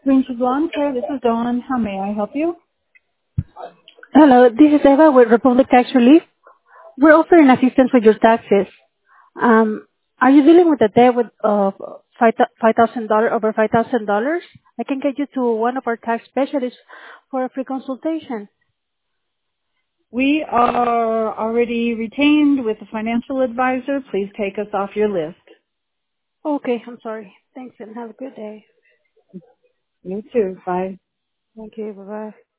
Green Lawn Care, this is Dawn. How may I help you? Hello, this is Eva with Republic Tax Relief. We're offering assistance with your taxes. Are you dealing with a debt with $5,000 over $5,000? I can get you to one of our tax specialists for a free consultation. We are already retained with a financial advisor. Please take us off your list. Okay, I'm sorry. Thanks and have a good day. You too. Bye. Thank you. Bye bye.